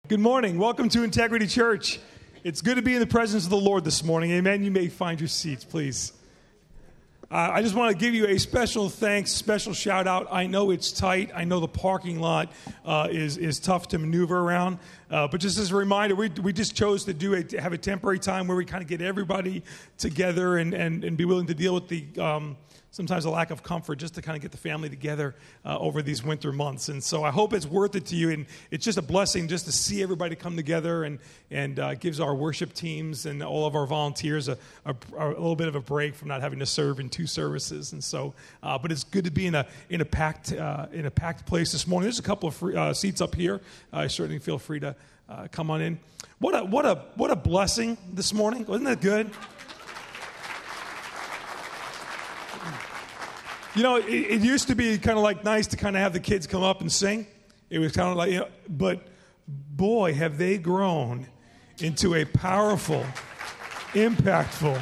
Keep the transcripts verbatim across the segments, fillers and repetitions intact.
Good morning. Welcome to Integrity Church. It's good to be in the presence of the Lord this morning. Amen. You may find your seats, please. Uh, I just want to give you a special thanks, special shout out. I know it's tight. I know the parking lot uh, is is tough to maneuver around. Uh, but just as a reminder, we we just chose to do a, to have a temporary time where we kind of get everybody together and, and, and be willing to deal with the um, sometimes a lack of comfort just to kind of get the family together uh, over these winter months. And so I hope it's worth it to you. And it's just a blessing just to see everybody come together and, and uh, gives our worship teams and all of our volunteers a, a, a little bit of a break from not having to serve in two services. And so, uh, but it's good to be in a in a packed uh, in a packed place this morning. There's a couple of free, uh, seats up here. I uh, certainly feel free to uh, come on in. What a what a what a blessing this morning! Wasn't that good? You know, it, it used to be kind of like nice to kind of have the kids come up and sing. It was kind of like, you know, but boy, have they grown into a powerful, impactful,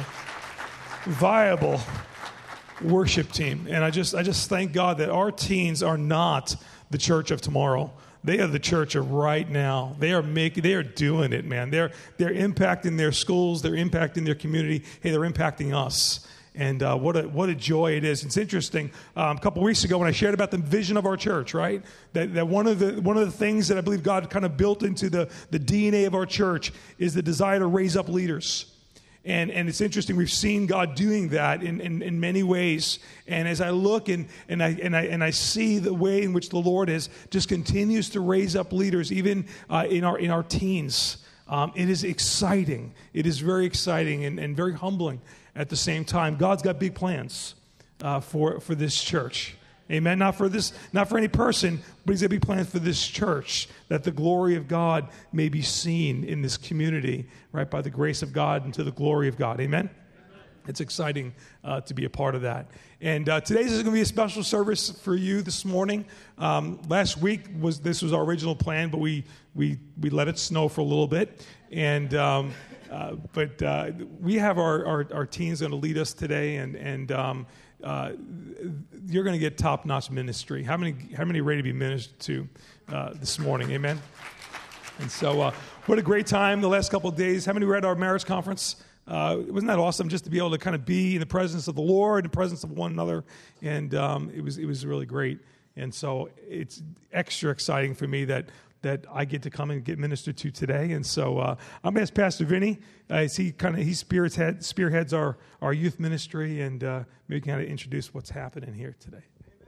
viable worship team. And I just, I just thank God that our teens are not the church of tomorrow. They are the church of right now. They are making, they are doing it, man. They're, they're impacting their schools. They're impacting their community. Hey, they're impacting us. And uh, what a what a joy it is. It's interesting. Um, a couple weeks ago when I shared about the vision of our church, right? That that one of the one of the things that I believe God kind of built into the, the D N A of our church is the desire to raise up leaders. And and it's interesting. We've seen God doing that in, in, in many ways. And as I look and and I and I and I see the way in which the Lord is just continues to raise up leaders, even uh, in our in our teens. Um, it is exciting. It is very exciting and, and very humbling. At the same time, God's got big plans uh, for for this church. Amen. Not for this, not for any person, but He's got big plans for this church, that the glory of God may be seen in this community, right, by the grace of God and to the glory of God. Amen. It's exciting uh, to be a part of that. And uh, today's is going to be a special service for you this morning. Um, last week was this was our original plan, but we we we let it snow for a little bit, and. Um, Uh, but uh, we have our, our, our teens going to lead us today, and and um, uh, you're going to get top-notch ministry. How many how many are ready to be ministered to uh, this morning? Amen. And so, uh, what a great time the last couple of days. How many were at our marriage conference? Uh, wasn't that awesome? Just to be able to kind of be in the presence of the Lord, in the presence of one another, and um, it was it was really great. And so, it's extra exciting for me that. that I get to come and get ministered to today. And so uh, I'm going to ask Pastor Vinny, uh, as he kind of he spearheads, spearheads our, our youth ministry, and uh, maybe kind of introduce what's happening here today.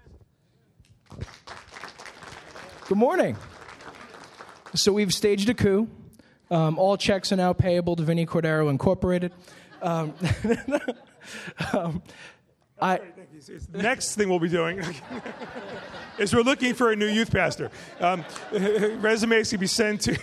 Good morning. So we've staged a coup. Um, all checks are now payable to Vinny Cordero Incorporated. Um, um, I. It's the next thing we'll be doing is we're looking for a new youth pastor. Um, resumes can be sent to...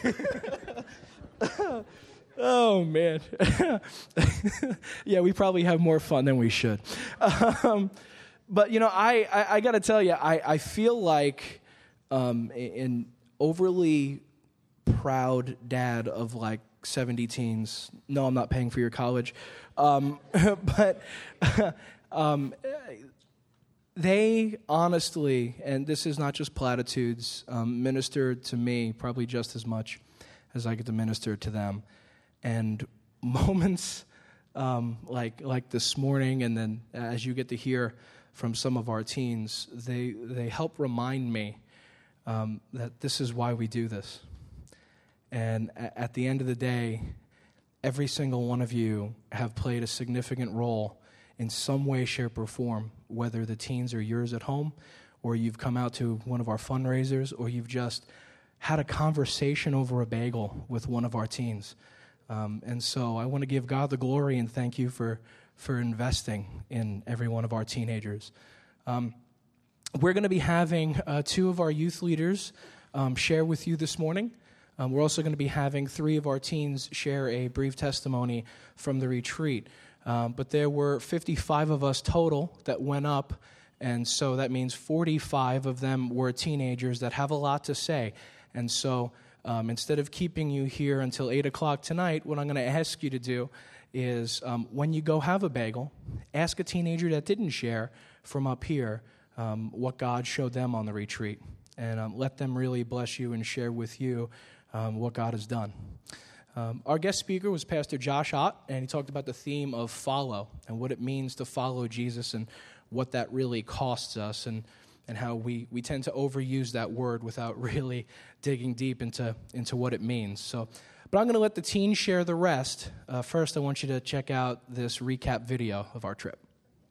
oh, man. Yeah, we probably have more fun than we should. Um, but, you know, I, I, I got to tell you, I, I feel like um, an overly proud dad of like seventy teens. No, I'm not paying for your college. Um, but... Um, they honestly, and this is not just platitudes, um, minister to me probably just as much as I get to minister to them. And moments um, like like this morning, and then as you get to hear from some of our teens, they they help remind me um, that this is why we do this. And a- at the end of the day, every single one of you have played a significant role in some way, shape, or form, whether the teens are yours at home, or you've come out to one of our fundraisers, or you've just had a conversation over a bagel with one of our teens. Um, and so I want to give God the glory and thank you for, for investing in every one of our teenagers. Um, we're going to be having uh, two of our youth leaders um, share with you this morning. Um, we're also going to be having three of our teens share a brief testimony from the retreat. Um, but there were fifty-five of us total that went up, and so that means forty-five of them were teenagers that have a lot to say. And so um, instead of keeping you here until eight o'clock tonight, what I'm going to ask you to do is um, when you go have a bagel, ask a teenager that didn't share from up here um, what God showed them on the retreat. And um, let them really bless you and share with you um, what God has done. Um, our guest speaker was Pastor Josh Ott, and he talked about the theme of follow and what it means to follow Jesus and what that really costs us, and, and how we, we tend to overuse that word without really digging deep into, into what it means. So, but I'm going to let the teens share the rest. Uh, first, I want you to check out this recap video of our trip.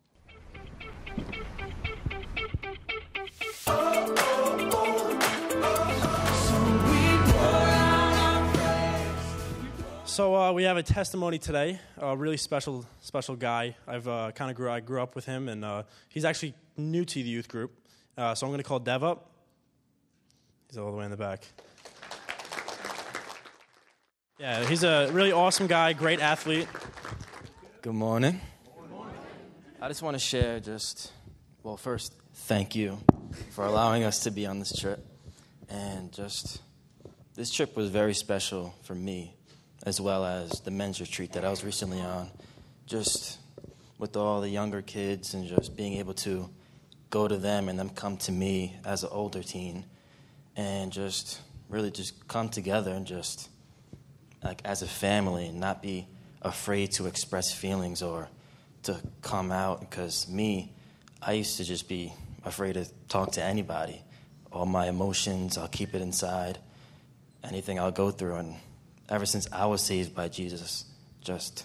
So uh, we have a testimony today. A really special, special guy. I've uh, kind of grew. I grew up with him, and uh, he's actually new to the youth group. Uh, so I'm going to call Dev up. He's all the way in the back. Yeah, he's a really awesome guy, great athlete. Good morning. Good morning. I just want to share. Just well, first, thank you for allowing us to be on this trip, and just this trip was very special for me, as well as the men's retreat that I was recently on, just with all the younger kids and just being able to go to them and them come to me as an older teen and just really just come together and just like as a family and not be afraid to express feelings or to come out. Because me, I used to just be afraid to talk to anybody. All my emotions, I'll keep it inside. Anything I'll go through, and ever since I was saved by Jesus, just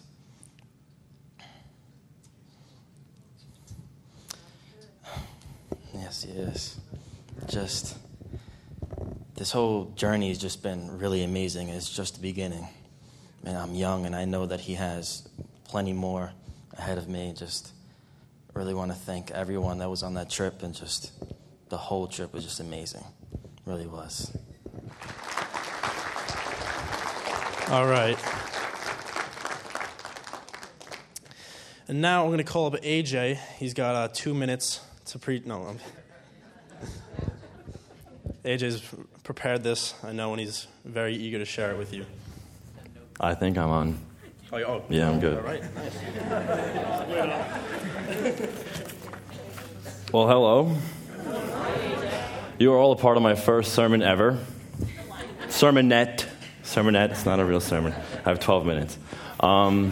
yes, yes, just this whole journey has just been really amazing. It's just the beginning, and I'm young, and I know that He has plenty more ahead of me. Just really want to thank everyone that was on that trip, and just the whole trip was just amazing, it really was. All right. And now I'm going to call up A J. He's got uh, two minutes to pre... No, I'm... A J's prepared this, I know, and he's very eager to share it with you. I think I'm on. Oh, oh. Yeah, I'm good. All right. Well, hello. You are all a part of my first sermon ever. Sermonette. Sermonette, it's not a real sermon. I have twelve minutes. Um,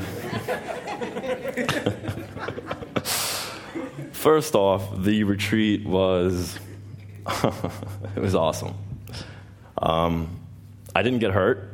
first off, the retreat was, it was awesome. Um, I didn't get hurt.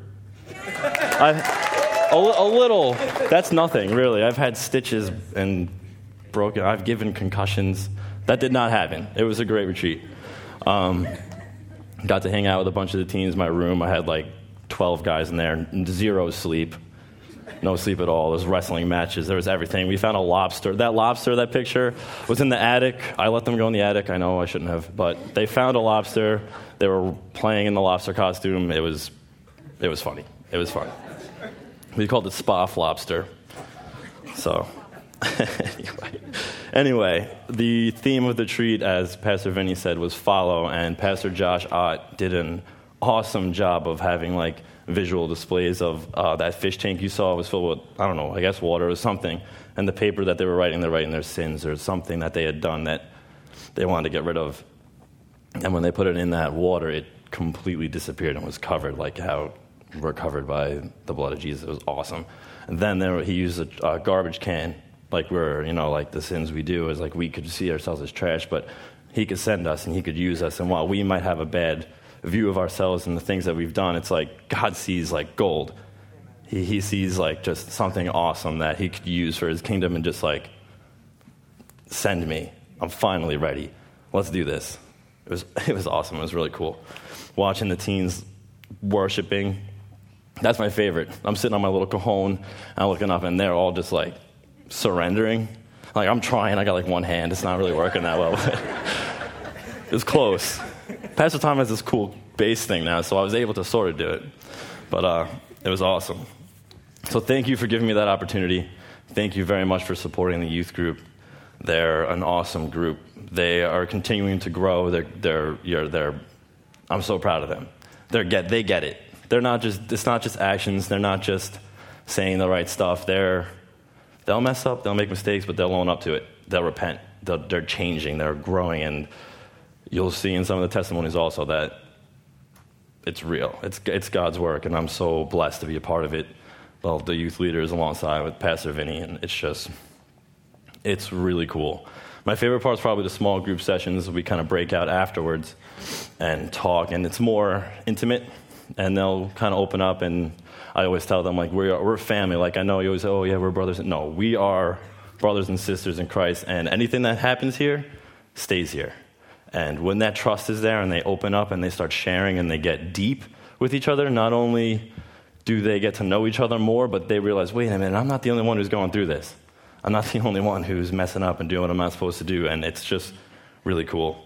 I, a, a little, that's nothing, really. I've had stitches and broken, I've given concussions. That did not happen. It was a great retreat. Um, got to hang out with a bunch of the teens in my room. I had like twelve guys in there, zero sleep, no sleep at all. There was wrestling matches. There was everything. We found a lobster. That lobster, that picture, was in the attic. I let them go in the attic. I know I shouldn't have, but they found a lobster. They were playing in the lobster costume. It was, it was funny. It was fun. We called it Spa Lobster. So, anyway. Anyway, the theme of the retreat, as Pastor Vinny said, was follow, and Pastor Josh Ott did an awesome job of having like visual displays of uh, that fish tank you saw was filled with, I don't know, I guess water or something, and the paper that they were writing, they're writing their sins or something that they had done that they wanted to get rid of. And when they put it in that water, it completely disappeared and was covered like how we're covered by the blood of Jesus. It was awesome. And then there, he used a, a garbage can, like we're, you know, like the sins we do is like we could see ourselves as trash, but he could send us and he could use us. And while we might have a bad view of ourselves and the things that we've done, it's like God sees like gold. He he sees like just something awesome that he could use for his kingdom and just like, send me. I'm finally ready. Let's do this. It was it was awesome. It was really cool. Watching the teens worshiping, that's my favorite. I'm sitting on my little cajon and I'm looking up and they're all just like surrendering. Like I'm trying, I got like one hand. It's not really working that well, but it was close. Pastor Tom has this cool bass thing now, so I was able to sort of do it. But uh, it was awesome. So thank you for giving me that opportunity. Thank you very much for supporting the youth group. They're an awesome group. They are continuing to grow. They're, they're, you're, they're, I'm so proud of them. They're get, they get it. They're not just, it's not just actions. They're not just saying the right stuff. They're, they'll mess up, they'll make mistakes, but they'll own up to it. They'll repent. They'll, they're changing. They're growing, and you'll see in some of the testimonies also that it's real. It's it's God's work, and I'm so blessed to be a part of it. Well, the youth leaders alongside with Pastor Vinny, and it's just, it's really cool. My favorite part is probably the small group sessions. We kind of break out afterwards and talk, and it's more intimate, and they'll kind of open up, and I always tell them, like, we're, we're family. Like, I know you always say, oh, yeah, we're brothers. No, we are brothers and sisters in Christ, and anything that happens here stays here. And when that trust is there and they open up and they start sharing and they get deep with each other, not only do they get to know each other more, but they realize, wait a minute, I'm not the only one who's going through this. I'm not the only one who's messing up and doing what I'm not supposed to do, and it's just really cool.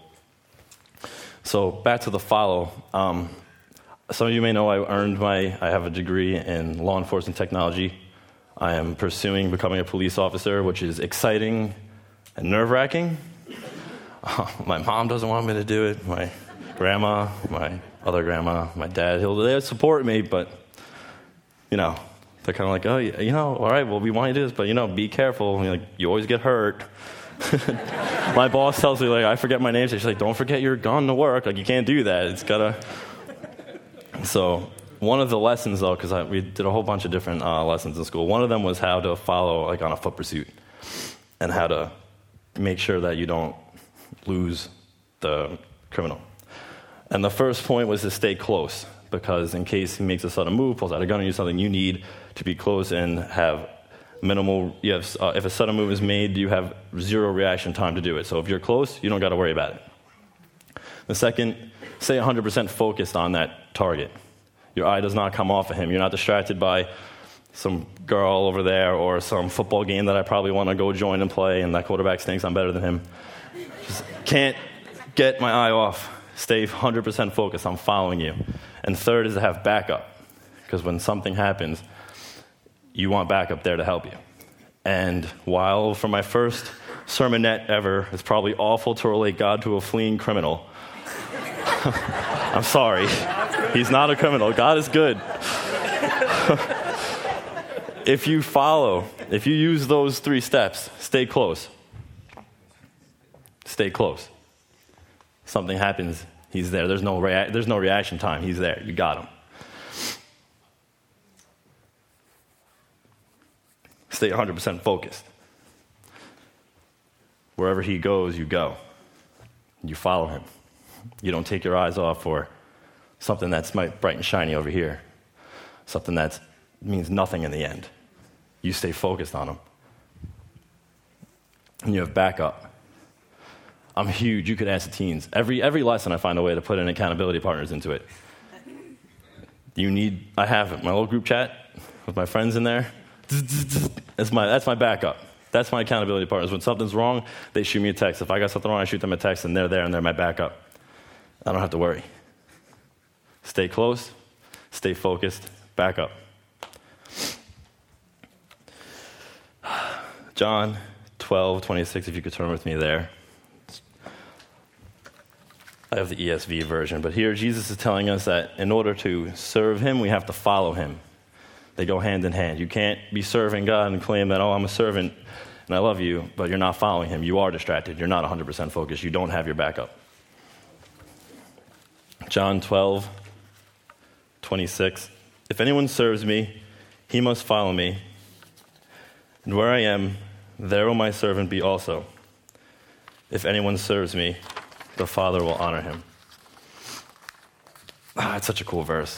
So back to the follow. Um, some of you may know I earned my, I have a degree in law enforcement technology. I am pursuing becoming a police officer, which is exciting and nerve-wracking. Uh, my mom doesn't want me to do it. My grandma, my other grandma, my dad, he'll they'll support me, but, you know, they're kind of like, oh, you know, all right, well, we want you to do this, but, you know, be careful. And like, you always get hurt. My boss tells me, like, I forget my name. So she's like, don't forget your gun to work. Like, you can't do that. It's got to. So one of the lessons, though, because we did a whole bunch of different uh, lessons in school. One of them was how to follow, like, on a foot pursuit and how to make sure that you don't lose the criminal. And the first point was to stay close, because in case he makes a sudden move, pulls out a gun on you, something, you need to be close and have minimal, you have, uh, if a sudden move is made, you have zero reaction time to do it. So if you're close, you don't got to worry about it. The second, stay one hundred percent focused on that target. Your eye does not come off of him. You're not distracted by some girl over there or some football game that I probably want to go join and play, and that quarterback stinks, I'm better than him. Just can't get my eye off. Stay one hundred percent focused. I'm following you. And third is to have backup, because when something happens, you want backup there to help you. And while for my first sermonette ever, it's probably awful to relate God to a fleeing criminal. I'm sorry. He's not a criminal. God is good. If you follow, if you use those three steps, stay close. Stay close. Something happens, he's there. There's no rea- there's no reaction time. He's there. You got him. Stay one hundred percent focused. Wherever he goes, you go. You follow him. You don't take your eyes off for something that's bright and shiny over here. Something that means nothing in the end. You stay focused on him. And you have backup. I'm huge. You could ask the teens. Every every lesson I find a way to put in accountability partners into it. You need, I have my little group chat with my friends in there. That's my, that's my backup. That's my accountability partners. When something's wrong, they shoot me a text. If I got something wrong, I shoot them a text, and they're there, and they're my backup. I don't have to worry. Stay close, stay focused, back up. John twelve twenty-six, if you could turn with me there. I have the E S V version, but here Jesus is telling us that in order to serve him, we have to follow him. They go hand in hand. You can't be serving God and claim that, oh, I'm a servant and I love you, but you're not following him. You are distracted. You're not one hundred percent focused. You don't have your backup. John twelve twenty-six. If anyone serves me, he must follow me. And where I am, there will my servant be also. If anyone serves me, the Father will honor him. Ah, it's such a cool verse.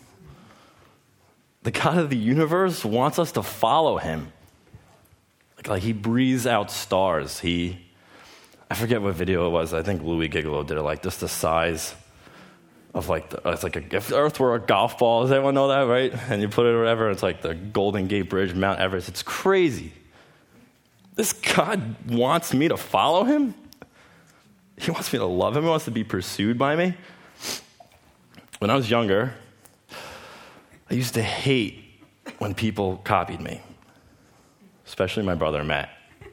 The God of the universe wants us to follow him. Like, like he breathes out stars. He, I forget what video it was. I think Louis Gigolo did it, like just the size of like, the, it's like a, if the Earth were a golf ball. Does everyone know that, right? And you put it wherever, it's like the Golden Gate Bridge, Mount Everest. It's crazy. This God wants me to follow him? He wants me to love him. He wants to be pursued by me. When I was younger, I used to hate when people copied me, especially my brother Matt.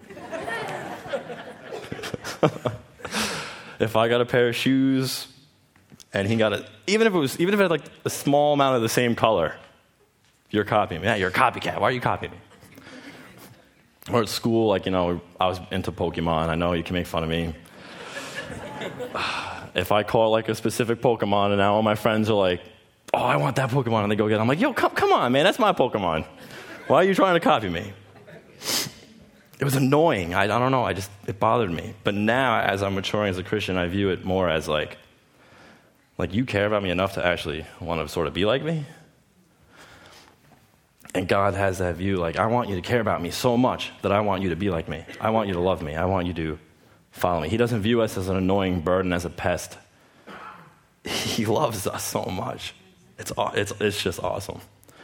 If I got a pair of shoes and he got it, even if it was, even if it had like a small amount of the same color, you're copying me. Yeah, you're a copycat. Why are you copying me? Or at school, like, you know, I was into Pokemon. I know you can make fun of me. if I call like a specific Pokemon and now all my friends are like, oh, I want that Pokemon, and they go get it, I'm like, yo, come, come on, man, that's my Pokemon. Why are you trying to copy me? It was annoying. I, I don't know. I just, it bothered me. But now, as I'm maturing as a Christian, I view it more as like, like you care about me enough to actually want to sort of be like me. And God has that view, like, I want you to care about me so much that I want you to be like me. I want you to love me. I want you to follow me. He doesn't view us as an annoying burden, as a pest. He loves us so much. It's it's it's just awesome.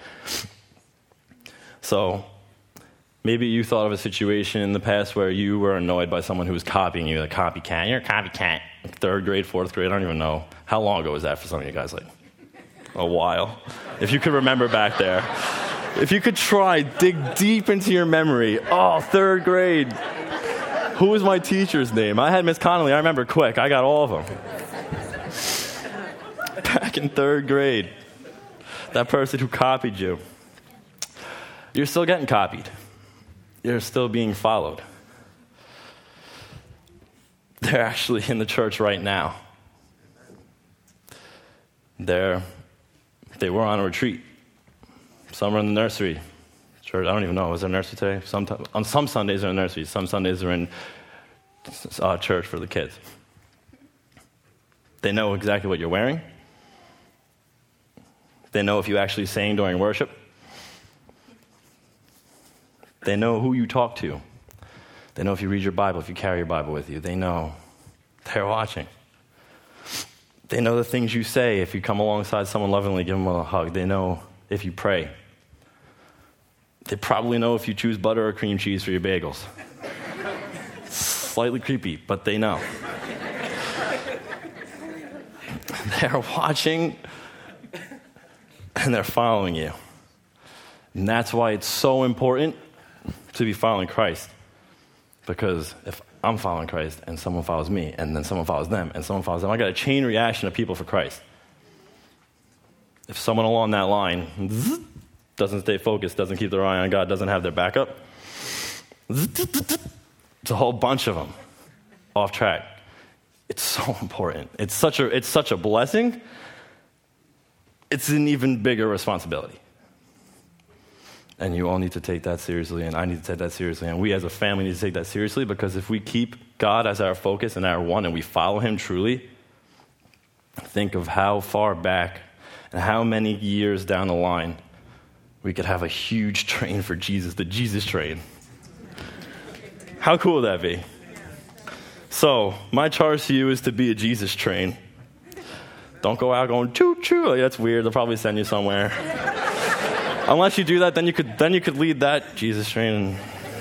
So maybe you thought of a situation in the past where you were annoyed by someone who was copying you, a copycat. You're a copycat. Like third grade, fourth grade, I don't even know. How long ago was that for some of you guys? Like a while. If you could remember back there. If you could try, dig deep into your memory. Oh, third grade. Who was my teacher's name? I had Miss Connolly. I remember quick. I got all of them. Back in third grade. That person who copied you. You're still getting copied. You're still being followed. They're actually in the church right now. They're, they were on a retreat. Some are in the nursery. Church, I don't even know. Was there a nursery today? Some, on some Sundays they're in nursery. Some Sundays they're in uh, church for the kids. They know exactly what you're wearing. They know if you actually sing during worship. They know who you talk to. They know if you read your Bible, if you carry your Bible with you. They know. They're watching. They know the things you say. If you come alongside someone lovingly, give them a hug. They know if you pray. They probably know if you choose butter or cream cheese for your bagels. It's slightly creepy, but they know. They're watching and they're following you. And that's why it's so important to be following Christ. Because if I'm following Christ and someone follows me and then someone follows them and someone follows them, I got a chain reaction of people for Christ. If someone along that line doesn't stay focused, doesn't keep their eye on God, doesn't have their backup, it's a whole bunch of them off track. It's so important. It's such a, it's such a blessing. It's an even bigger responsibility. And you all need to take that seriously, and I need to take that seriously, and we as a family need to take that seriously, because if we keep God as our focus and our one, and we follow him truly, think of how far back and how many years down the line we could have a huge train for Jesus, the Jesus train. How cool would that be? So, my charge to you is to be a Jesus train. Don't go out going choo-choo. Like, that's weird. They'll probably send you somewhere. Unless you do that, then you could then you could lead that Jesus train.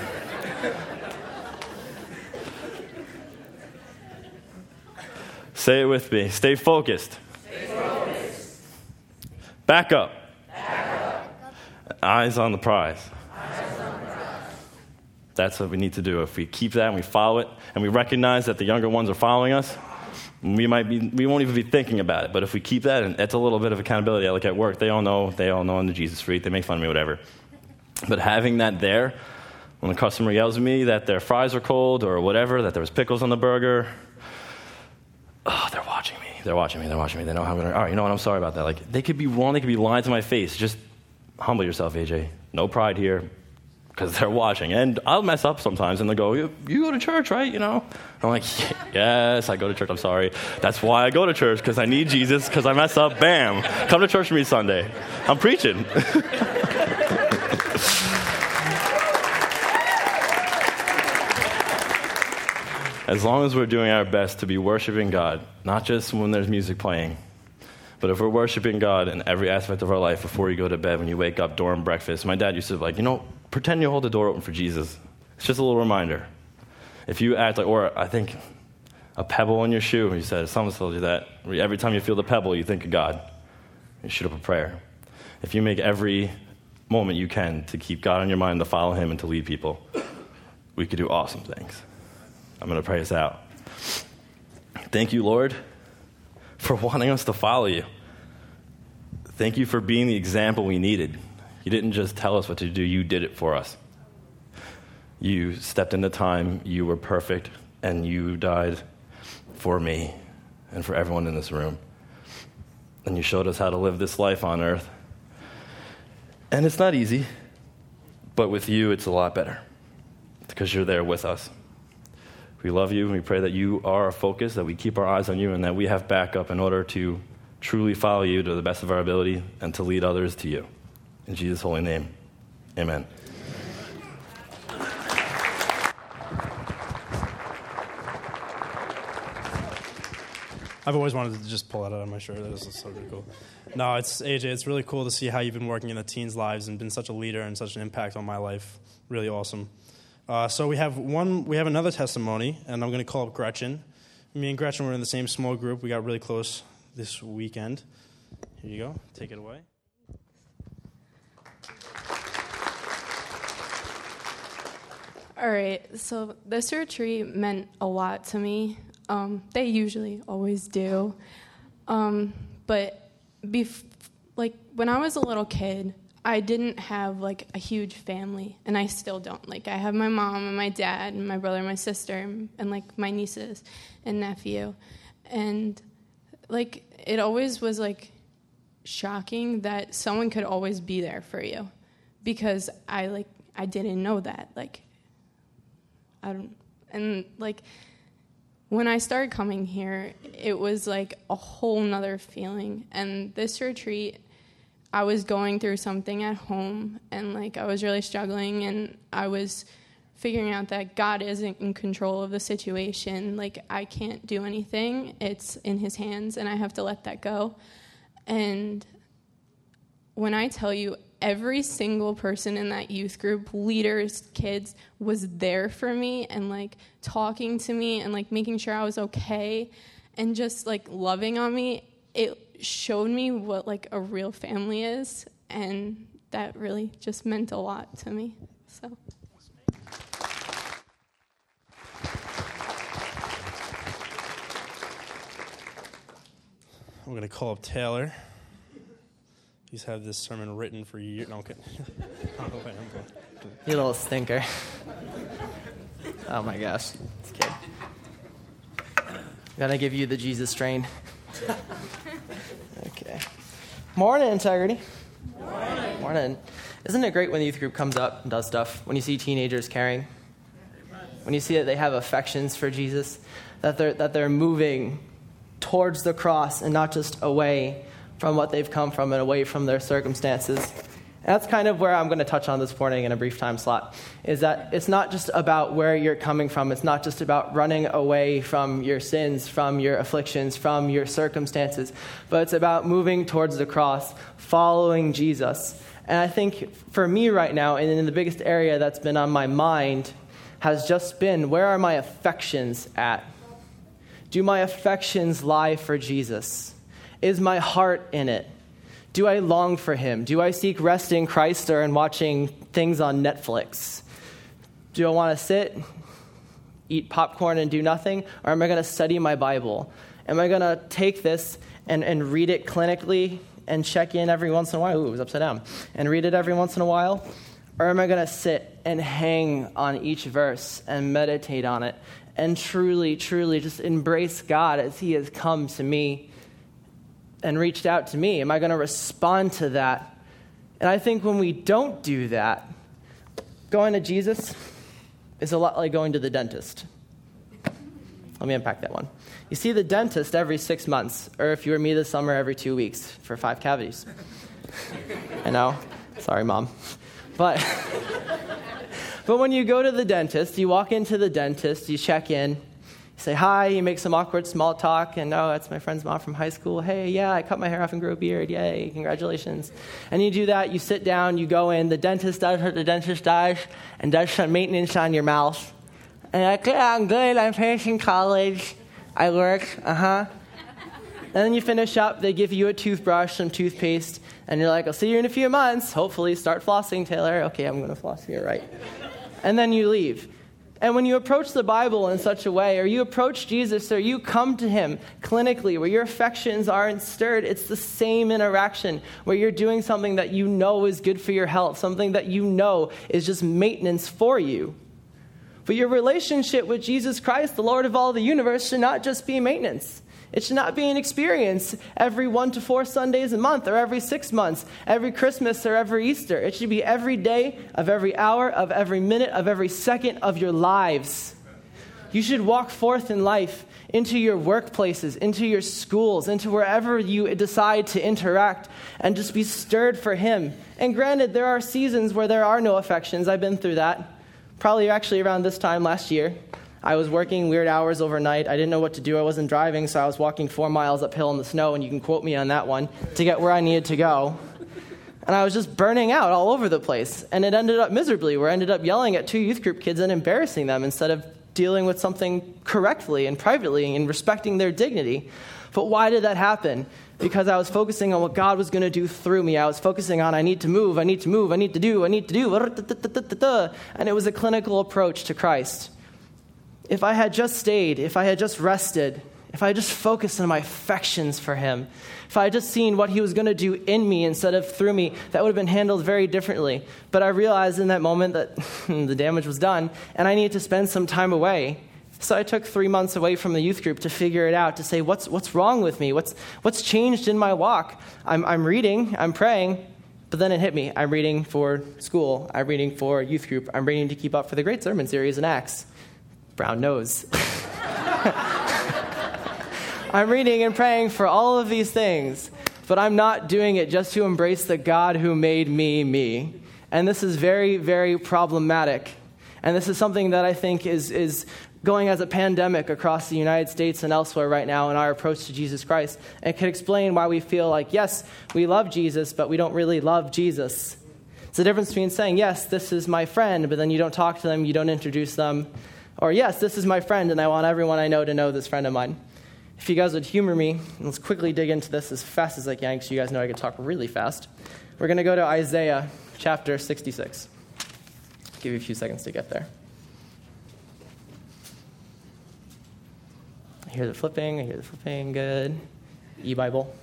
Say it with me. Stay focused. Stay focused. Back up. Back up. Eyes on the prize. Eyes on the prize. That's what we need to do. If we keep that and we follow it, and we recognize that the younger ones are following us, we might be we won't even be thinking about it. But if we keep that, and it's a little bit of accountability. Like at work, they all know they all know I'm the Jesus freak. They make fun of me, whatever. But having that there, when the customer yells at me that their fries are cold or whatever, that there was pickles on the burger, oh, they're watching me. They're watching me. They're watching me. They know how I'm going to, all right, you know what? I'm sorry about that. Like, they could be wrong. They could be lying to my face. Just humble yourself, A J. No pride here, because they're watching. And I'll mess up sometimes, and they'll go, you, you go to church, right? You know? I'm like, yes, I go to church. I'm sorry. That's why I go to church, because I need Jesus, because I mess up. Bam. Come to church with me Sunday. I'm preaching. As long as we're doing our best to be worshiping God, not just when there's music playing, but if we're worshiping God in every aspect of our life, before you go to bed, when you wake up, during breakfast. My dad used to be like, you know, pretend you hold the door open for Jesus. It's just a little reminder. If you act like, or I think a pebble in your shoe, he said, someone told you that. Every time you feel the pebble, you think of God. You shoot up a prayer. If you make every moment you can to keep God on your mind, to follow him, and to lead people, we could do awesome things. I'm going to pray us out. Thank you, Lord, for wanting us to follow you. Thank you for being the example we needed. You didn't just tell us what to do, you did it for us. You stepped into time, you were perfect, and you died for me. and for everyone in this room. And you showed us how to live this life on earth. And it's not easy, but with you, it's a lot better because you're there with us. We love you, and we pray that you are our focus, that we keep our eyes on you, and that we have backup in order to truly follow you to the best of our ability and to lead others to you. In Jesus' holy name, amen. I've always wanted to just pull that out of my shirt. This is so really cool. No, it's A J, it's really cool to see how you've been working in the teens' lives and been such a leader and such an impact on my life. Really awesome. Uh, so we have one, we have another testimony, and I'm going to call up Gretchen. Me and Gretchen were in the same small group. We got really close this weekend. Here you go. Take it away. All right, so this retreat meant a lot to me. Um, they usually always do. Um, but bef- like when I was a little kid, I didn't have like a huge family, and I still don't. Like I have my mom and my dad and my brother and my sister and, and like my nieces and nephew. And like it always was like shocking that someone could always be there for you, because I like I didn't know that. Like I don't and like when I started coming here, it was like a whole nother feeling. And this retreat, I was going through something at home, and like I was really struggling, and I was figuring out that God isn't in control of the situation. Like I can't do anything. It's in his hands, and I have to let that go. And when I tell you, every single person in that youth group, leaders, kids, was there for me and like talking to me and like making sure I was okay and just like loving on me. It showed me what like a real family is, and that really just meant a lot to me. So I'm going to call up Taylor. He's had this sermon written for years. No, okay. You little stinker. Oh my gosh. This kid. I'm gonna give you the Jesus strain. Okay. Morning, Integrity. Morning. Morning. Isn't it great when the youth group comes up and does stuff? When you see teenagers caring? When you see that they have affections for Jesus? That they're, that they're moving towards the cross and not just away from what they've come from and away from their circumstances. And that's kind of where I'm going to touch on this morning in a brief time slot, is that it's not just about where you're coming from. It's not just about running away from your sins, from your afflictions, from your circumstances, but it's about moving towards the cross, following Jesus. And I think for me right now, and in the biggest area that's been on my mind, has just been, where are my affections at? Do my affections lie for Jesus? Is my heart in it? Do I long for him? Do I seek rest in Christ or in watching things on Netflix? Do I want to sit, eat popcorn and do nothing? Or am I going to study my Bible? Am I going to take this and, and read it clinically and check in every once in a while? Ooh, it was upside down. And read it every once in a while? Or am I going to sit and hang on each verse and meditate on it and truly, truly just embrace God as he has come to me and reached out to me? Am I going to respond to that? And I think when we don't do that, going to Jesus is a lot like going to the dentist. Let me unpack that one. You see the dentist every six months, or if you were me this summer, every two weeks for five cavities. I know. Sorry, Mom. But, but when you go to the dentist, you walk into the dentist, you check in, you say hi, you make some awkward small talk, and oh, that's my friend's mom from high school. Hey, yeah, I cut my hair off and grew a beard. Yay, congratulations. And you do that, you sit down, you go in, the dentist does what the dentist does, and does some maintenance on your mouth. And you're like, yeah, I'm good, I'm finishing college, I work, uh-huh. And then you finish up, they give you a toothbrush, some toothpaste, and you're like, I'll see you in a few months. Hopefully, start flossing, Taylor. Okay, I'm going to floss here, right? And then you leave. And when you approach the Bible in such a way, or you approach Jesus, or you come to him clinically, where your affections aren't stirred, it's the same interaction, where you're doing something that you know is good for your health, something that you know is just maintenance for you. But your relationship with Jesus Christ, the Lord of all the universe, should not just be maintenance. It should not be an experience every one to four Sundays a month or every six months, every Christmas or every Easter. It should be every day of every hour, of every minute, of every second of your lives. You should walk forth in life into your workplaces, into your schools, into wherever you decide to interact, and just be stirred for him. And granted, there are seasons where there are no affections. I've been through that. Probably actually around this time last year. I was working weird hours overnight. I didn't know what to do. I wasn't driving, so I was walking four miles uphill in the snow, and you can quote me on that one, to get where I needed to go. And I was just burning out all over the place. And it ended up miserably, where I ended up yelling at two youth group kids and embarrassing them instead of dealing with something correctly and privately and respecting their dignity. But why did that happen? Because I was focusing on what God was going to do through me. I was focusing on, I need to move, I need to move, I need to do, I need to do. And it was a clinical approach to Christ. If I had just stayed, if I had just rested, if I had just focused on my affections for him, if I had just seen what he was going to do in me instead of through me, that would have been handled very differently. But I realized in that moment that the damage was done, and I needed to spend some time away. So I took three months away from the youth group to figure it out, to say, what's what's wrong with me? What's what's changed in my walk? I'm I'm reading, I'm praying, but then it hit me. I'm reading for school. I'm reading for youth group. I'm reading to keep up for the Great Sermon Series in Acts. Brown nose. I'm reading and praying for all of these things, but I'm not doing it just to embrace the God who made me, me. And this is very, very problematic. And this is something that I think is, is going as a pandemic across the United States and elsewhere right now in our approach to Jesus Christ. And it can explain why we feel like, yes, we love Jesus, but we don't really love Jesus. It's the difference between saying, yes, this is my friend, but then you don't talk to them, you don't introduce them. Or, yes, this is my friend, and I want everyone I know to know this friend of mine. If you guys would humor me, let's quickly dig into this as fast as I can, because you guys know I can talk really fast. We're going to go to Isaiah chapter sixty-six. I'll give you a few seconds to get there. I hear the flipping, I hear the flipping, good. E-Bible.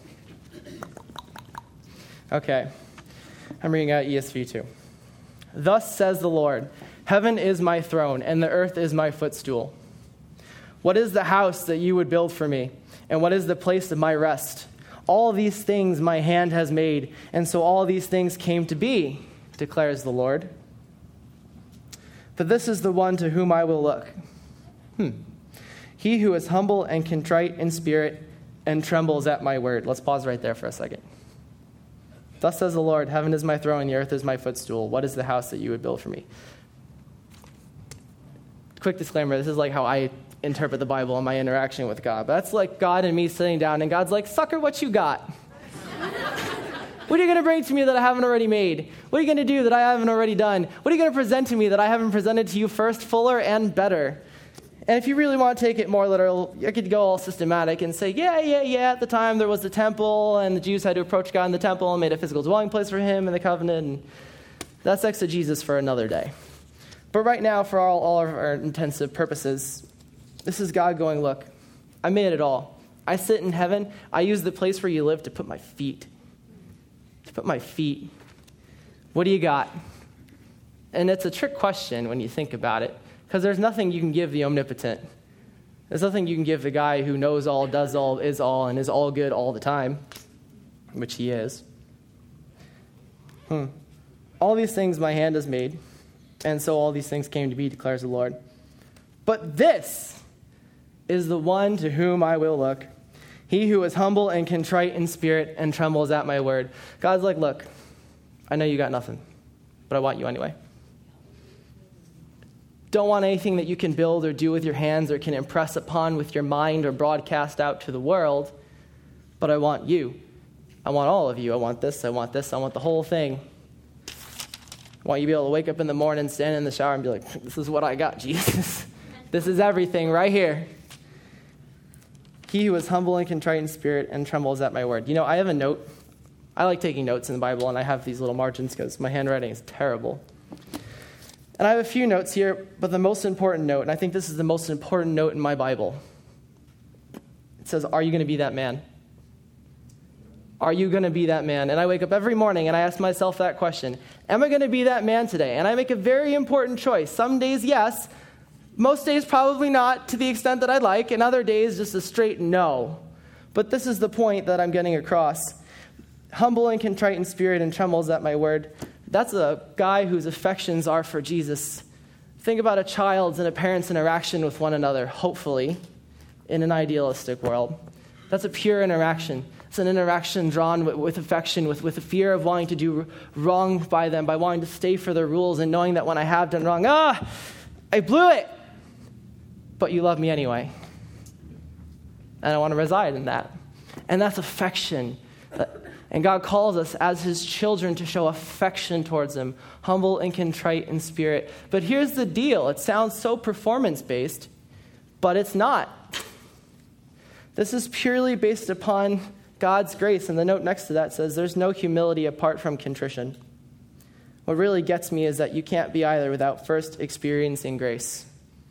Okay, I'm reading out E S V two. Thus says the Lord, heaven is my throne, and the earth is my footstool. What is the house that you would build for me? And what is the place of my rest? All these things my hand has made, and so all these things came to be, declares the Lord. But this is the one to whom I will look. Hmm. He who is humble and contrite in spirit and trembles at my word. Let's pause right there for a second. Thus says the Lord, heaven is my throne, the earth is my footstool. What is the house that you would build for me? Quick disclaimer, this is like how I interpret the Bible and my interaction with God. But that's like God and me sitting down, and God's like, sucker, what you got? What are you going to bring to me that I haven't already made? What are you going to do that I haven't already done? What are you going to present to me that I haven't presented to you first, fuller, and better? And if you really want to take it more literal, you could go all systematic and say, yeah, yeah, yeah, at the time there was the temple, and the Jews had to approach God in the temple and made a physical dwelling place for him in the covenant, and that's exegesis for another day. But right now, for all, all of our intensive purposes, this is God going, look, I made it all. I sit in heaven. I use the place where you live to put my feet. To put my feet. What do you got? And it's a trick question when you think about it, because there's nothing you can give the omnipotent. There's nothing you can give the guy who knows all, does all, is all, and is all good all the time, which he is. Hmm. All these things my hand has made, and so all these things came to be, declares the Lord. But this is the one to whom I will look, he who is humble and contrite in spirit and trembles at my word. God's like, look, I know you got nothing, but I want you anyway. Don't want anything that you can build or do with your hands or can impress upon with your mind or broadcast out to the world, but I want you. I want all of you. I want this, I want this, I want the whole thing. I want you to be able to wake up in the morning, stand in the shower, and be like, this is what I got, Jesus. This is everything right here. He who is humble and contrite in spirit and trembles at my word. You know, I have a note. I like taking notes in the Bible, and I have these little margins because my handwriting is terrible. And I have a few notes here, but the most important note, and I think this is the most important note in my Bible, it says, are you going to be that man? Are you going to be that man? And I wake up every morning and I ask myself that question. Am I going to be that man today? And I make a very important choice. Some days, yes. Most days, probably not to the extent that I'd like. And other days, just a straight no. But this is the point that I'm getting across. Humble and contrite in spirit and trembles at my word. That's a guy whose affections are for Jesus. Think about a child's and a parent's interaction with one another, hopefully, in an idealistic world. That's a pure interaction. It's an interaction drawn with, with affection, with, with a fear of wanting to do wrong by them, by wanting to stay for their rules and knowing that when I have done wrong, ah, I blew it. But you love me anyway. And I want to reside in that. And that's affection. And God calls us as his children to show affection towards him, humble and contrite in spirit. But here's the deal. It sounds so performance-based, but it's not. This is purely based upon God's grace. And the note next to that says, there's no humility apart from contrition. What really gets me is that you can't be either without first experiencing grace.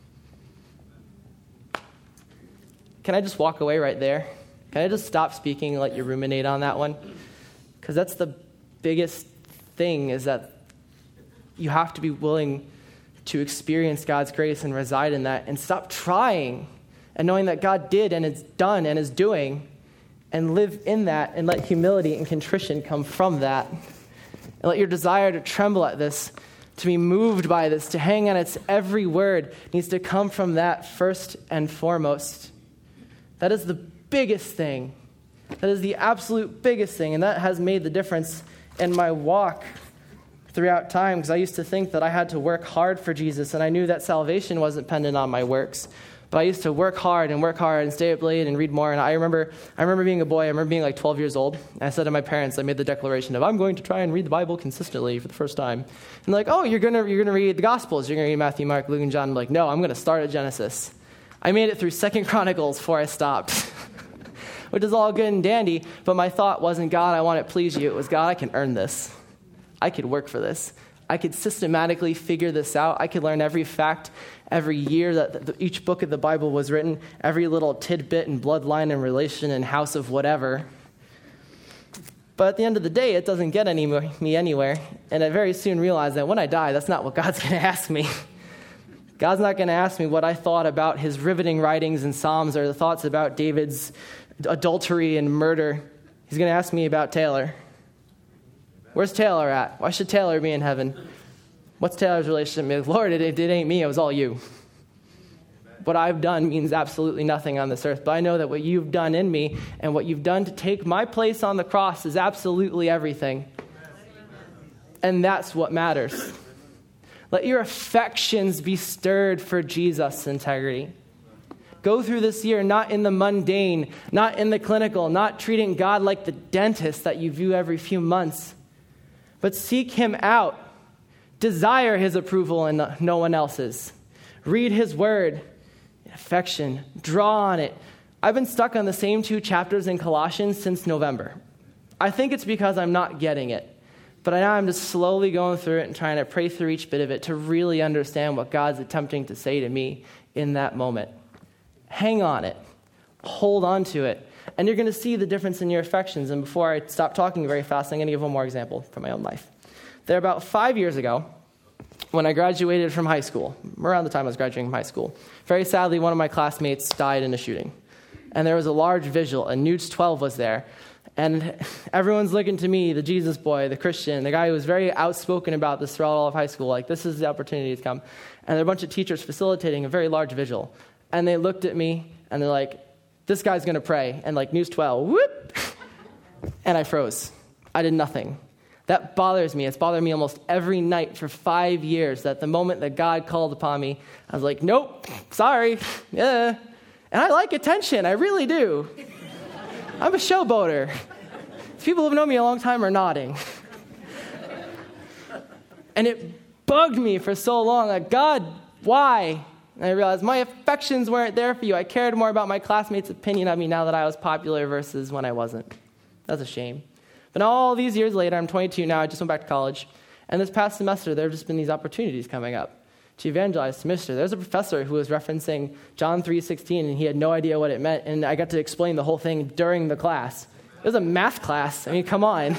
Can I just walk away right there? Can I just stop speaking and let you ruminate on that one? Because that's the biggest thing, is that you have to be willing to experience God's grace and reside in that and stop trying and knowing that God did and is done and is doing, and live in that and let humility and contrition come from that. And let your desire to tremble at this, to be moved by this, to hang on its every word needs to come from that first and foremost. That is the biggest thing. That is the absolute biggest thing, and that has made the difference in my walk throughout time, because I used to think that I had to work hard for Jesus, and I knew that salvation wasn't dependent on my works. But I used to work hard and work hard and stay up late and read more. And I remember I remember being a boy. I remember being like twelve years old. And I said to my parents, I made the declaration of, I'm going to try and read the Bible consistently for the first time. And they're like, oh, you're going to you're gonna read the Gospels. You're going to read Matthew, Mark, Luke, and John. I'm like, no, I'm going to start at Genesis. I made it through Second Chronicles before I stopped, which is all good and dandy. But my thought wasn't, God, I want to please you. It was, God, I can earn this. I could work for this. I could systematically figure this out. I could learn every fact every year that the, each book of the Bible was written, every little tidbit and bloodline and relation and house of whatever. But at the end of the day, it doesn't get any, me anywhere. And I very soon realized that when I die, that's not what God's going to ask me. God's not going to ask me what I thought about his riveting writings in Psalms or the thoughts about David's adultery and murder. He's going to ask me about Taylor. Where's Taylor at? Why should Taylor be in heaven? What's Taylor's relationship with? Lord, it, it ain't me. It was all you. What I've done means absolutely nothing on this earth. But I know that what you've done in me and what you've done to take my place on the cross is absolutely everything. And that's what matters. Let your affections be stirred for Jesus' integrity. Go through this year not in the mundane, not in the clinical, not treating God like the dentist that you view every few months, but seek him out. Desire his approval and no one else's. Read his word. Affection. Draw on it. I've been stuck on the same two chapters in Colossians since November. I think it's because I'm not getting it. But now I'm just slowly going through it and trying to pray through each bit of it to really understand what God's attempting to say to me in that moment. Hang on it. Hold on to it. And you're going to see the difference in your affections. And before I stop talking very fast, I'm going to give one more example from my own life. There, about five years ago, when I graduated from high school, around the time I was graduating from high school, very sadly, one of my classmates died in a shooting. And there was a large vigil, and Newts twelve was there. And everyone's looking to me, the Jesus boy, the Christian, the guy who was very outspoken about this throughout all of high school, like, this is the opportunity to come. And there are a bunch of teachers facilitating a very large vigil. And they looked at me, and they're like, this guy's going to pray. And like, Newts twelve, whoop! And I froze. I did nothing. That bothers me. It's bothered me almost every night for five years, that the moment that God called upon me, I was like, nope, sorry, yeah. And I like attention. I really do. I'm a showboater. People who've known me a long time are nodding. And it bugged me for so long, like, God, why? And I realized my affections weren't there for you. I cared more about my classmates' opinion of me now that I was popular versus when I wasn't. That's a shame. But all these years later, I'm twenty-two now, I just went back to college. And this past semester, there have just been these opportunities coming up to evangelize to minister. There's a professor who was referencing John three sixteen, and he had no idea what it meant. And I got to explain the whole thing during the class. It was a math class. I mean, come on.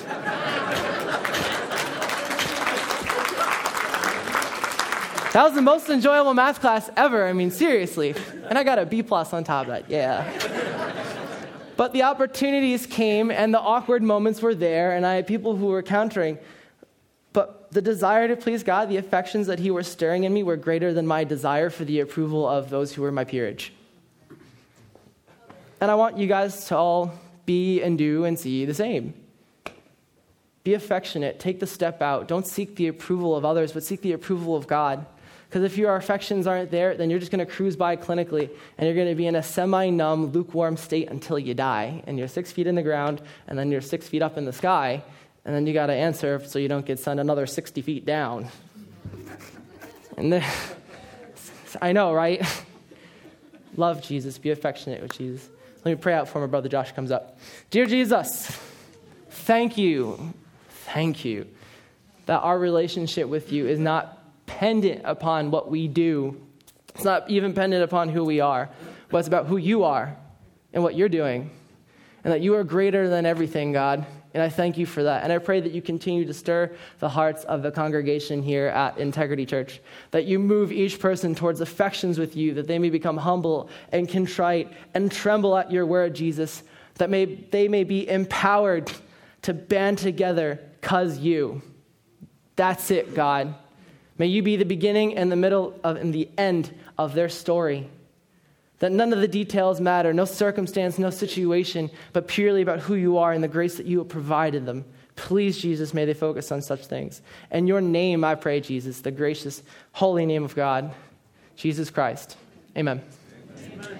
That was the most enjoyable math class ever. I mean, seriously. And I got a B plus on top of that. Yeah. But the opportunities came and the awkward moments were there, and I had people who were countering. But the desire to please God, the affections that he was stirring in me were greater than my desire for the approval of those who were my peerage. And I want you guys to all be and do and see the same. Be affectionate. Take the step out. Don't seek the approval of others, but seek the approval of God. Because if your affections aren't there, then you're just going to cruise by clinically, and you're going to be in a semi-numb, lukewarm state until you die. And you're six feet in the ground, and then you're six feet up in the sky, and then you got to answer so you don't get sent another sixty feet down. And then, I know, right? Love Jesus. Be affectionate with Jesus. Let me pray out for my brother Josh comes up. Dear Jesus, thank you, thank you that our relationship with you is not pendant upon what we do. It's not even pendant upon who we are, but it's about who you are and what you're doing, and that you are greater than everything, God. And I thank you for that. And I pray that you continue to stir the hearts of the congregation here at Integrity Church, that you move each person towards affections with you, that they may become humble and contrite and tremble at your word, Jesus, that may they may be empowered to band together because you. That's it, God. May you be the beginning and the middle of, and the end of their story. That none of the details matter, no circumstance, no situation, but purely about who you are and the grace that you have provided them. Please, Jesus, may they focus on such things. In your name, I pray, Jesus, the gracious, holy name of God, Jesus Christ. Amen. Amen.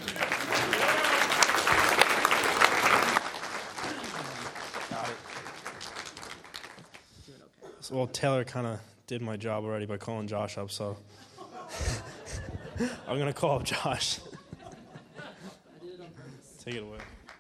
Well, Taylor kind of did my job already by calling Josh up, so I'm going to call up Josh. Take it away.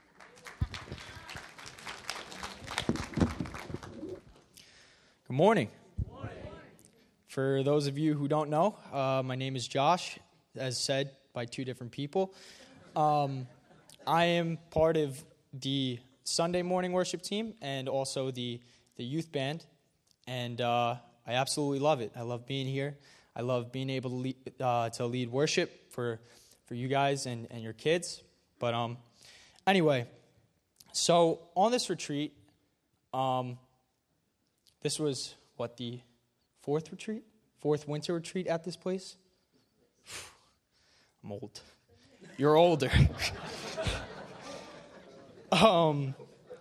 Good morning. Good morning. For those of you who don't know, uh, my name is Josh, as said by two different people. Um, I am part of the Sunday morning worship team and also the, the youth band, and uh, I absolutely love it. I love being here. I love being able to lead, uh, to lead worship for for you guys and, and your kids. But um, anyway, so on this retreat, um, this was, what, the fourth retreat? Fourth winter retreat at this place? I'm old. You're older. um.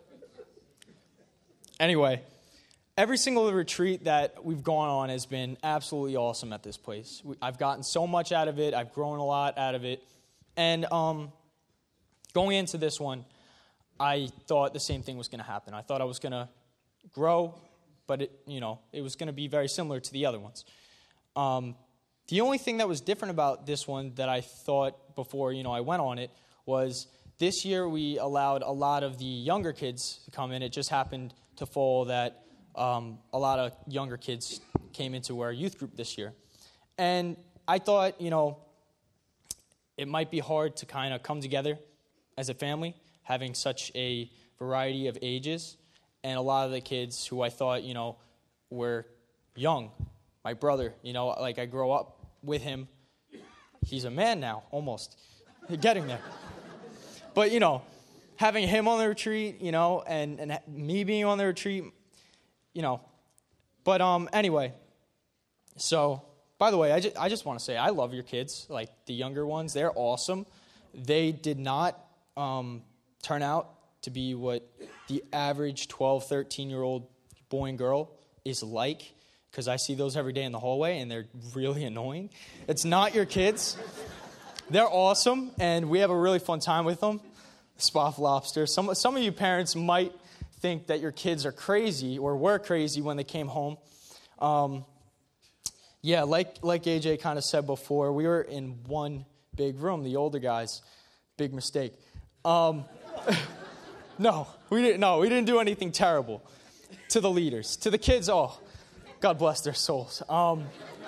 Anyway. Every single retreat that we've gone on has been absolutely awesome at this place. We, I've gotten so much out of it. I've grown a lot out of it. And um, going into this one, I thought the same thing was going to happen. I thought I was going to grow, but it, you know, it was going to be very similar to the other ones. Um, the only thing that was different about this one that I thought before, you know, I went on it was this year we allowed a lot of the younger kids to come in. It just happened to fall that Um, a lot of younger kids came into our youth group this year. And I thought, you know, it might be hard to kind of come together as a family, having such a variety of ages. And a lot of the kids who I thought, you know, were young. My brother, you know, like I grew up with him. He's a man now, almost. Getting there. But, you know, having him on the retreat, you know, and, and me being on the retreat, you know, but um, anyway, so, by the way, I just, I just want to say I love your kids, like the younger ones. They're awesome. They did not um, turn out to be what the average twelve, thirteen-year-old boy and girl is like, because I see those every day in the hallway, and they're really annoying. It's not your kids. They're awesome, and we have a really fun time with them. Spoff Lobster. Some, some of you parents might think that your kids are crazy or were crazy when they came home. Um, yeah, like like A J kind of said before, we were in one big room, the older guys. Big mistake. Um, no, we didn't. No, we didn't do anything terrible to the leaders. To the kids, oh, God bless their souls. Um,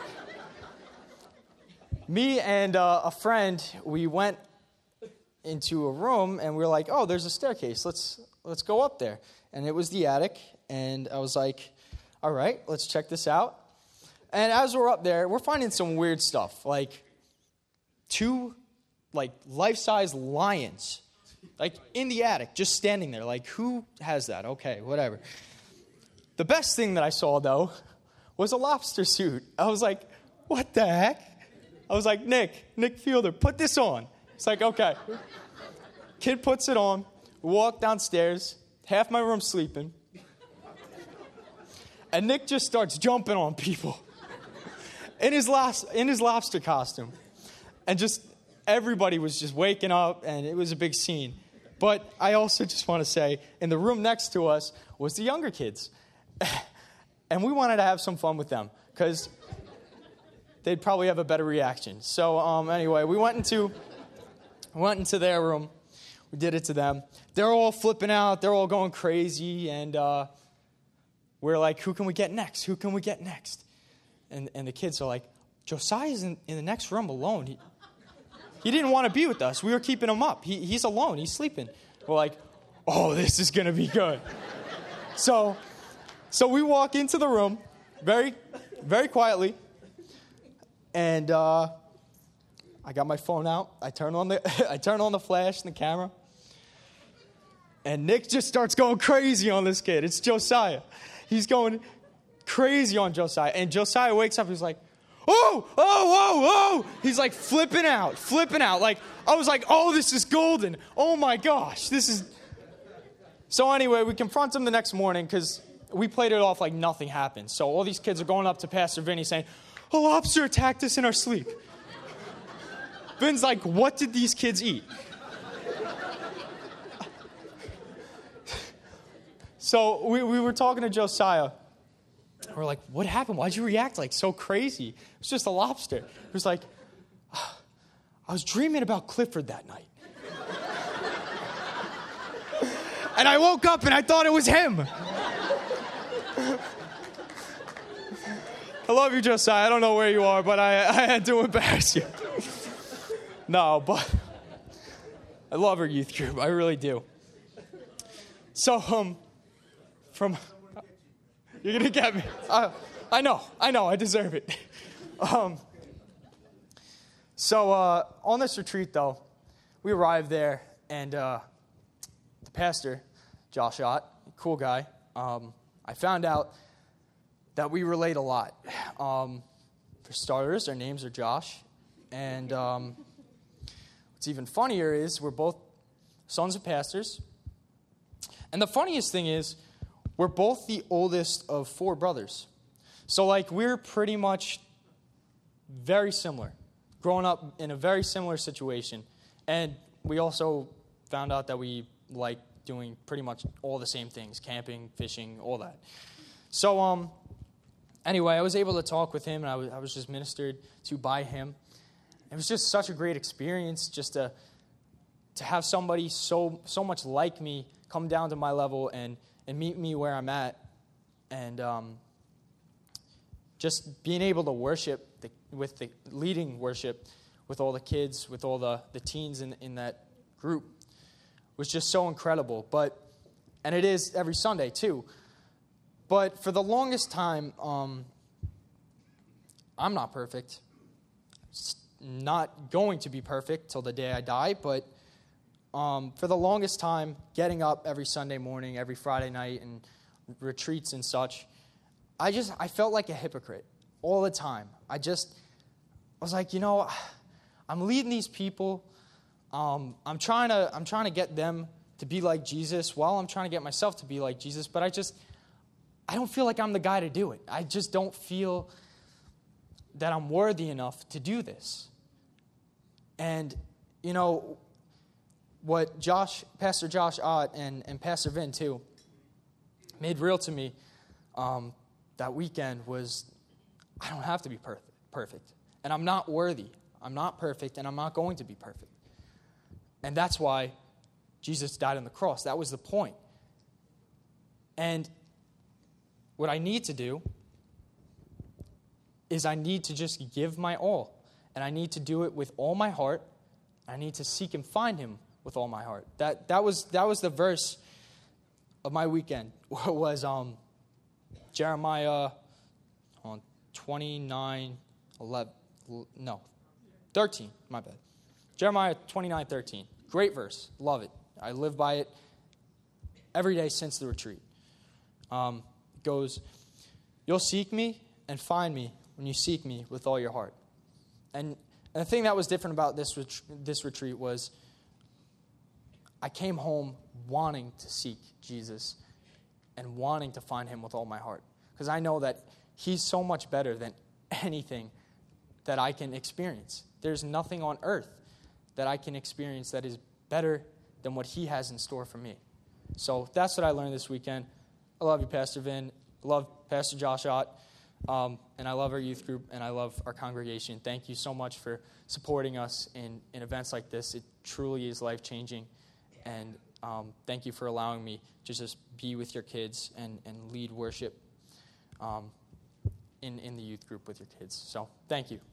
me and uh, a friend, we went into a room and we were like, oh, there's a staircase. Let's let's go up there. And it was the attic, and I was like, all right, let's check this out. And as we're up there, we're finding some weird stuff, like two, like, life-size lions Like, in the attic, just standing there. Like, who has that? Okay, whatever. The best thing that I saw, though, was a lobster suit. I was like, what the heck? I was like, Nick, Nick Fielder, put this on. It's like, okay. Kid puts it on. Walk downstairs. Half my room sleeping. And Nick just starts jumping on people in his lobs- in his lobster costume. And just everybody was just waking up, and it was a big scene. But I also just want to say, in the room next to us was the younger kids. And we wanted to have some fun with them because they'd probably have a better reaction. So um, anyway, we went into, went into their room. We did it to them. They're all flipping out. They're all going crazy. And uh, we're like, who can we get next? Who can we get next? And and the kids are like, Josiah's in, in the next room alone. He, he didn't want to be with us. We were keeping him up. He, he's alone. He's sleeping. We're like, oh, this is going to be good. so, so we walk into the room very, very quietly. And uh, I got my phone out. I turn on the I turn on the flash and the camera. And Nick just starts going crazy on this kid. It's Josiah. He's going crazy on Josiah. And Josiah wakes up. He's like, oh, oh, oh, oh. He's like flipping out, flipping out. Like, I was like, oh, this is golden. Oh, my gosh. This is. So anyway, we confront him the next morning because we played it off like nothing happened. So all these kids are going up to Pastor Vinny saying, a lobster attacked us in our sleep. Vin's like, what did these kids eat? So we, we were talking to Josiah. We're like, what happened? Why'd you react like so crazy? It was just a lobster. He was like, I was dreaming about Clifford that night. And I woke up and I thought it was him. I love you, Josiah. I don't know where you are, but I, I had to embarrass you. No, but I love our youth group. I really do. So, um, from... You're going to get me. Uh, I know. I know. I deserve it. Um, so, uh, on this retreat, though, we arrived there, and uh, the pastor, Josh Ott, cool guy, um, I found out that we relate a lot. Um, for starters, our names are Josh, and um, what's even funnier is we're both sons of pastors. And the funniest thing is, we're both the oldest of four brothers. So, like, we're pretty much very similar, growing up in a very similar situation. And we also found out that we like doing pretty much all the same things, camping, fishing, all that. So, um, anyway, I was able to talk with him, and I was, I was just ministered to by him. It was just such a great experience just to, to have somebody so so much like me come down to my level and and meet me where I'm at, and um, just being able to worship the, with the leading worship with all the kids, with all the, the teens in, in that group was just so incredible. But and it is every Sunday too. But for the longest time, um, I'm not perfect. It's not going to be perfect till the day I die, but Um, for the longest time, getting up every Sunday morning, every Friday night, and retreats and such, I just, I felt like a hypocrite all the time. I just, I was like, you know, I'm leading these people. Um, I'm trying to, I'm trying to get them to be like Jesus while I'm trying to get myself to be like Jesus, but I just, I don't feel like I'm the guy to do it. I just don't feel that I'm worthy enough to do this. And, you know, what Josh, Pastor Josh Ott and, and Pastor Vin, too, made real to me um, that weekend was, I don't have to be perfect, perfect. And I'm not worthy. I'm not perfect, and I'm not going to be perfect. And that's why Jesus died on the cross. That was the point. And what I need to do is I need to just give my all. And I need to do it with all my heart. I need to seek and find him with all my heart. That that was that was the verse of my weekend. Was um, Jeremiah on twenty-nine, eleven, no, thirteen, my bad. Jeremiah twenty-nine, thirteen. Great verse. Love it. I live by it every day since the retreat. Um, it goes, you'll seek me and find me when you seek me with all your heart. And, and the thing that was different about this ret- this retreat was I came home wanting to seek Jesus and wanting to find him with all my heart. Because I know that he's so much better than anything that I can experience. There's nothing on earth that I can experience that is better than what he has in store for me. So that's what I learned this weekend. I love you, Pastor Vin. I love Pastor Josh Ott. Um, and I love our youth group, and I love our congregation. Thank you so much for supporting us in, in events like this. It truly is life-changing. And um, thank you for allowing me to just be with your kids and, and lead worship um, in, in the youth group with your kids. So thank you.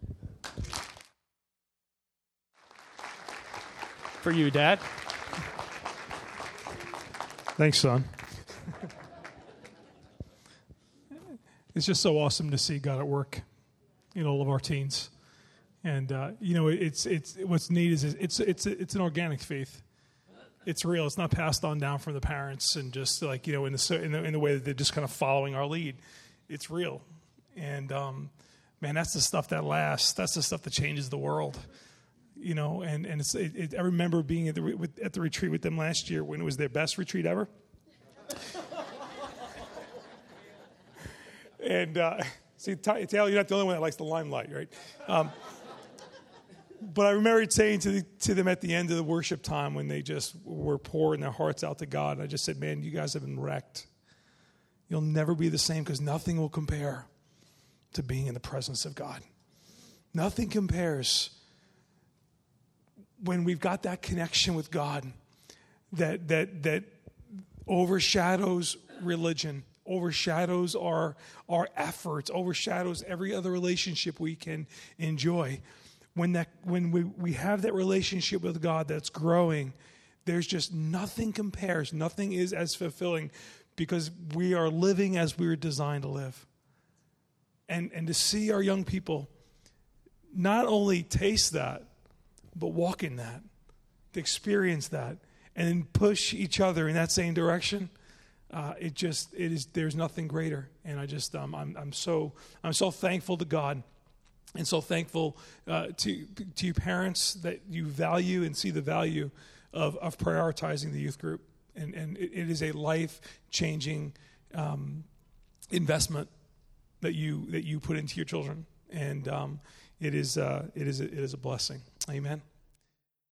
For you, Dad. Thanks, son. It's just so awesome to see God at work in all of our teens, and uh, you know, it's it's what's neat is it's it's it's an organic faith. It's real. It's not passed on down from the parents and just like you know in the in the, in the way that they're just kind of following our lead. It's real, and um, man, that's the stuff that lasts. That's the stuff that changes the world. You know, and and it's, it, it, I remember being at the with, at the retreat with them last year when it was their best retreat ever. And uh, see, Taylor, you're not the only one that likes the limelight, right? Um, but I remember saying to the, to them at the end of the worship time when they just were pouring their hearts out to God, and I just said, "Man, you guys have been wrecked. You'll never be the same because nothing will compare to being in the presence of God. Nothing compares." When we've got that connection with God that that that overshadows religion, overshadows our our efforts, overshadows every other relationship we can enjoy. When that when we, we have that relationship with God that's growing, there's just nothing compares, nothing is as fulfilling because we are living as we were designed to live. And and to see our young people not only taste that, but walk in that, to experience that, and then push each other in that same direction. Uh, it just it is. There's nothing greater, and I just um, I'm I'm so I'm so thankful to God, and so thankful uh, to to you parents that you value and see the value of of prioritizing the youth group, and and it, it is a life changing um, investment that you that you put into your children, and um, it is uh, it is a, it is a blessing. Amen.